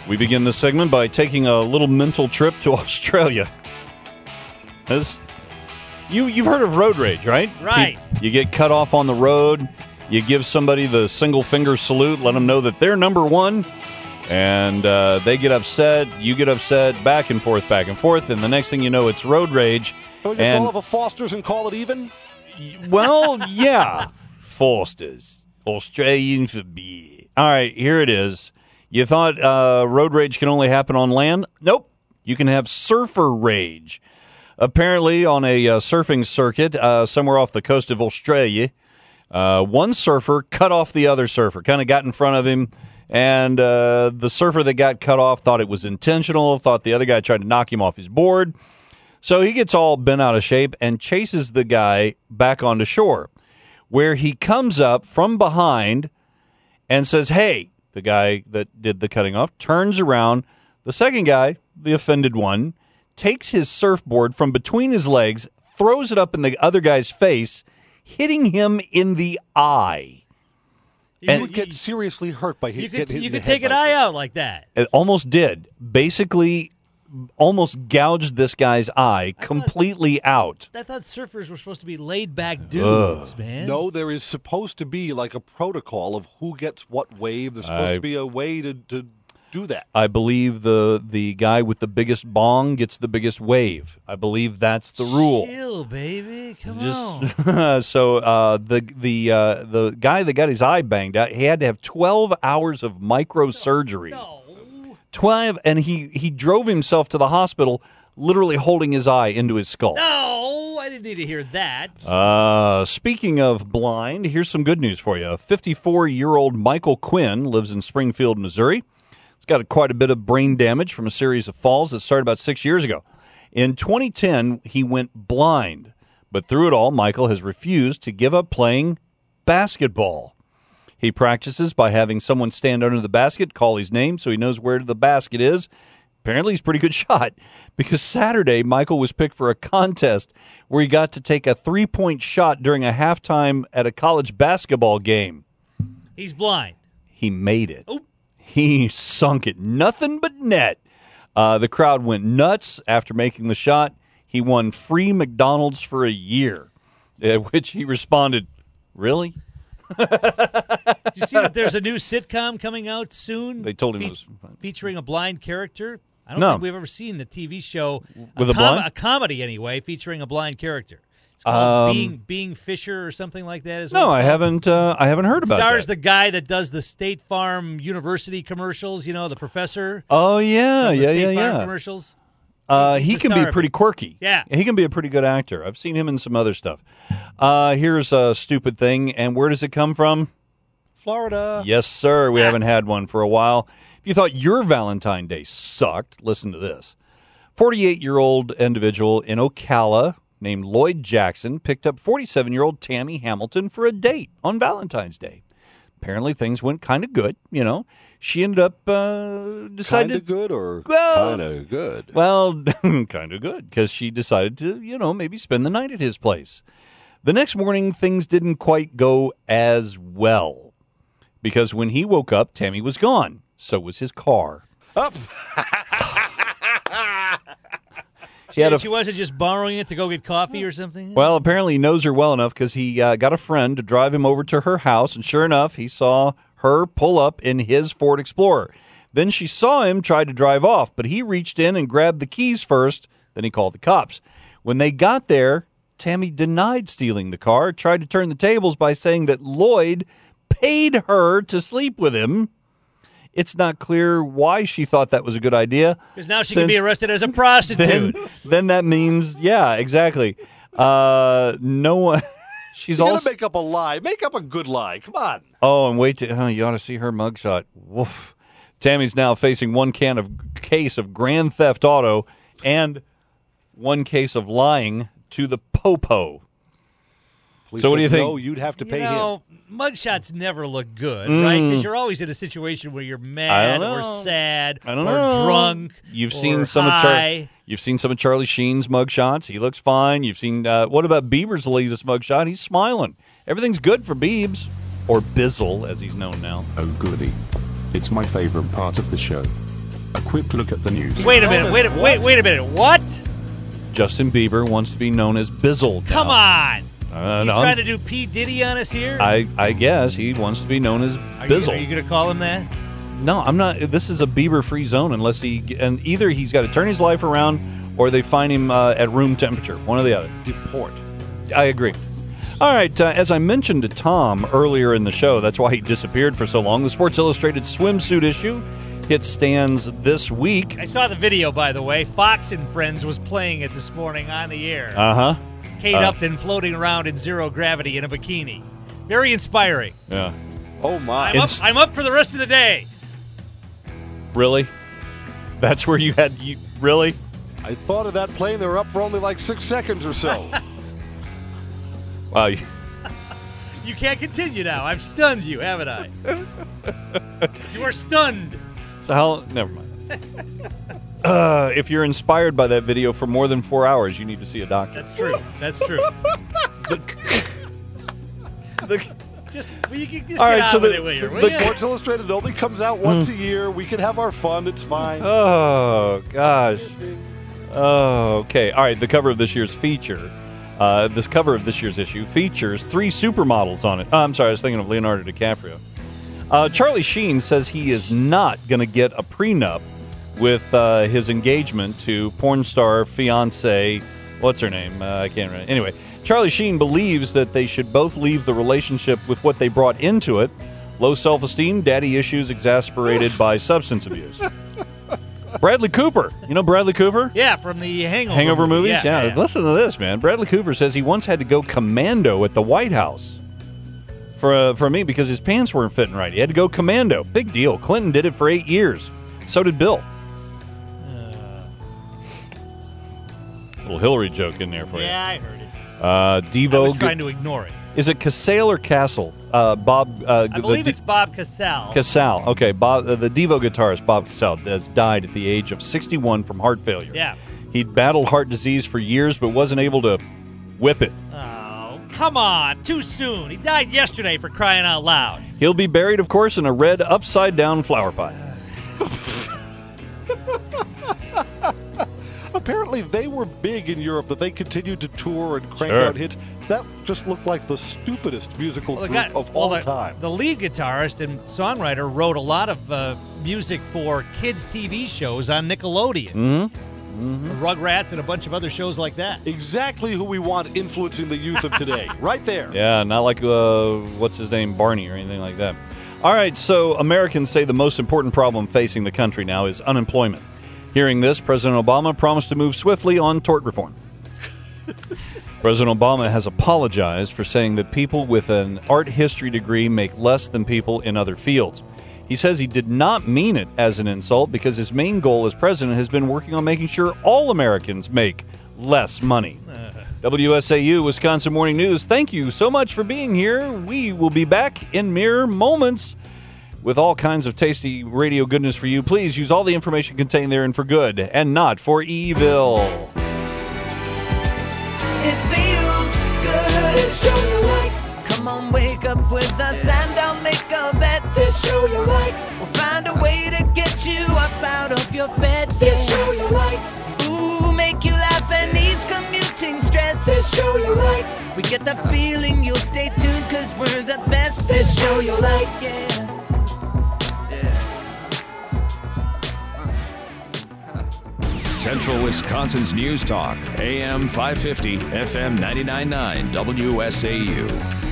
We begin this segment by taking a little mental trip to Australia. You've heard of road rage, right? Right. You get cut off on the road. You give somebody the single finger salute, let them know that they're number one, and they get upset. You get upset, back and forth, and the next thing you know, it's road rage. Can we just all have a Foster's and call it even? Well, yeah. Foster's. Australian for beer. All right, here it is. You thought road rage can only happen on land? Nope. You can have surfer rage. Apparently, on a surfing circuit somewhere off the coast of Australia, one surfer cut off the other surfer, kind of got in front of him, and the surfer that got cut off thought it was intentional, thought the other guy tried to knock him off his board. So he gets all bent out of shape and chases the guy back onto shore, where he comes up from behind and says, hey, the guy that did the cutting off turns around. The second guy, the offended one, takes his surfboard from between his legs, throws it up in the other guy's face, hitting him in the eye. You would get seriously hurt by getting hit in the head. You could take an eye out like that. It almost did. Basically, almost gouged this guy's eye completely out. I thought surfers were supposed to be laid-back dudes, man. No, there is supposed to be like a protocol of who gets what wave. There's supposed to be a way to do that. I believe the guy with the biggest bong gets the biggest wave. I believe that's the rule. Chill, baby. Come on. So the guy that got his eye banged out, he had to have 12 hours of microsurgery. No. 12, and he drove himself to the hospital, literally holding his eye into his skull. No, I didn't need to hear that. Speaking of blind, here's some good news for you. 54-year-old Michael Quinn lives in Springfield, Missouri. He's got quite a bit of brain damage from a series of falls that started about 6 years ago. In 2010, he went blind, but through it all, Michael has refused to give up playing basketball. He practices by having someone stand under the basket, call his name so he knows where the basket is. Apparently, he's a pretty good shot because Saturday, Michael was picked for a contest where he got to take a three-point shot during a halftime at a college basketball game. He's blind. He made it. Oop. He sunk it. Nothing but net. The crowd went nuts after making the shot. He won free McDonald's for a year, at which he responded, really? Did you see that there's a new sitcom coming out soon? They told him it was featuring a blind character. I don't No. think we've ever seen the TV show With a blind? a comedy anyway featuring a blind character. It's called Being Fisher or something like that. No, I haven't heard about Stars that. the guy that does the State Farm University commercials. You know, the professor. Oh yeah, of the State Farm yeah. commercials. He the can star be of pretty it. quirky. Yeah. He can be a pretty good actor. I've seen him in some other stuff. Here's a stupid thing, and where does it come from? Florida. Yes, sir. We haven't had one for a while. If you thought your Valentine's Day sucked, listen to this. 48-year-old individual in Ocala named Lloyd Jackson picked up 47-year-old Tammy Hamilton for a date on Valentine's Day. Apparently things went kind of good, you know. She ended up decided... Kind of good or kind of good? Well, kind of good, because she decided to, maybe spend the night at his place. The next morning, things didn't quite go as well, because when he woke up, Tammy was gone. So was his car. Up. She wasn't just borrowing it to go get coffee or something? Well, apparently he knows her well enough because he got a friend to drive him over to her house, and sure enough, he saw her pull up in his Ford Explorer. Then she saw him try to drive off, but he reached in and grabbed the keys first, then he called the cops. When they got there, Tammy denied stealing the car, tried to turn the tables by saying that Lloyd paid her to sleep with him. It's not clear why she thought that was a good idea. Because now she can be arrested as a prostitute. Then that means, yeah, exactly. No one. She's you also gotta make up a lie. Make up a good lie. Come on. Oh, and wait till you ought to see her mugshot. Woof. Tammy's now facing one case of grand theft auto and one case of lying to the popo. Police So what said do you think? No, you'd have to pay him. Mugshots never look good, right? Because you're always in a situation where you're mad or sad or drunk. You've or seen some high. You've seen some of Charlie Sheen's mugshots. He looks fine. You've seen what about Bieber's latest mugshot? He's smiling. Everything's good for Biebs, or Bizzle as he's known now. Oh goody. It's my favorite part of the show. quick look at the news. Wait a minute. Wait a minute. What? Justin Bieber wants to be known as Bizzle now. Come on. He's no, trying to do P. Diddy on us here? I guess he wants to be known as Bizzle. Are you going to call him that? No, I'm not. This is a Bieber-free zone unless and either he's got to turn his life around or they find him at room temperature. One or the other. Deport. I agree. All right, as I mentioned to Tom earlier in the show, that's why he disappeared for so long, the Sports Illustrated swimsuit issue hits stands this week. I saw the video, by the way. Fox and Friends was playing it this morning on the air. Uh-huh. Kate Upton floating around in zero gravity in a bikini. Very inspiring. Yeah. Oh, my. I'm up for the rest of the day. Really? That's where you really? I thought of that plane. They were up for only like 6 seconds or so. Wow. You can't continue now. I've stunned you, haven't I? You are stunned. So never mind. If you're inspired by that video for more than 4 hours, you need to see a doctor. That's true. That's true. Just get on with it, will you? The Sports Illustrated only comes out once a year. We can have our fun. It's fine. Oh, gosh. Oh, okay. All right, the cover of this year's feature. This cover of this year's issue features 3 supermodels on it. Oh, I'm sorry, I was thinking of Leonardo DiCaprio. Charlie Sheen says he is not going to get a prenup with his engagement to porn star fiance. What's her name? I can't remember. Anyway, Charlie Sheen believes that they should both leave the relationship with what they brought into it: low self-esteem, daddy issues exacerbated by substance abuse. Bradley Cooper. You know Bradley Cooper? Yeah, from the Hangover movies? Yeah. Listen to this, man. Bradley Cooper says he once had to go commando at the White House for me because his pants weren't fitting right. He had to go commando. Big deal. Clinton did it for 8 years. So did Bill. Little Hillary joke in there for you. Yeah, I heard it. Devo. I was trying to ignore it. Is it Casale or Castle? Bob. I believe it's Bob Casale. Casale. Okay, Bob. The Devo guitarist Bob Casale has died at the age of 61 from heart failure. Yeah. He'd battled heart disease for years, but wasn't able to whip it. Oh, come on! Too soon. He died yesterday, for crying out loud. He'll be buried, of course, in a red upside-down flower pot. Apparently, they were big in Europe, but they continued to tour and crank out hits. That just looked like the stupidest musical group of all time. The lead guitarist and songwriter wrote a lot of music for kids' TV shows on Nickelodeon. Mm-hmm. Rugrats and a bunch of other shows like that. Exactly who we want influencing the youth of today. Right there. Yeah, not like, what's his name, Barney or anything like that. All right, so Americans say the most important problem facing the country now is unemployment. Hearing this, President Obama promised to move swiftly on tort reform. President Obama has apologized for saying that people with an art history degree make less than people in other fields. He says he did not mean it as an insult because his main goal as president has been working on making sure all Americans make less money. WSAU, Wisconsin Morning News, thank you so much for being here. We will be back in mere moments with all kinds of tasty radio goodness for you. Please use all the information contained therein for good and not for evil. It feels good. This show you like. Come on, wake up with us and I'll make a bet. This show you like. We'll find a way to get you up out of your bed. This show you like. Ooh, make you laugh and ease commuting stress. This show you like. We get the feeling you'll stay tuned cause we're the best. This show you like, yeah. Central Wisconsin's News Talk, AM 550, FM 99.9, WSAU.